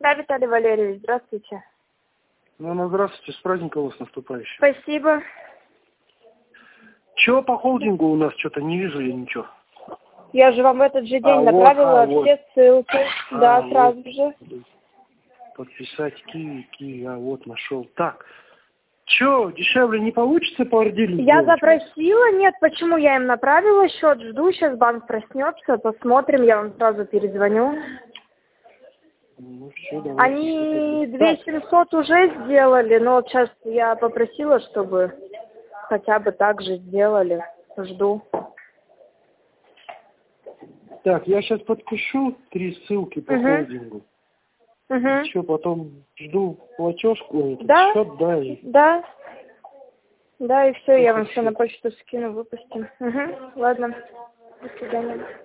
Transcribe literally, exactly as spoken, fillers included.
Да, Виталий Валерьевич, здравствуйте. Ну, ну, здравствуйте, с праздником вас наступающим. Спасибо. Чего по холдингу у нас? Что-то не вижу я ничего. Я же вам в этот же день А, направила вот, а, все вот. ссылки. А, Да, вот. сразу же. Подписать Киви, Киви, а вот нашел. Так, что, дешевле не получится по ордеру? Я запросила, нет, почему я им направила счет, жду, сейчас банк проснется, посмотрим, я вам сразу перезвоню. Ну, все, давайте. Они две тысячи семьсот уже сделали, но вот сейчас я попросила, чтобы хотя бы так же сделали. Жду. Так, я сейчас подпишу три ссылки по Угу. холдингу. Угу. Что, потом жду платежку, Да, счет, да, и... да, да, и все, я вам Хорошо. все на почту скину, выпустим. Угу. Ладно, до свидания.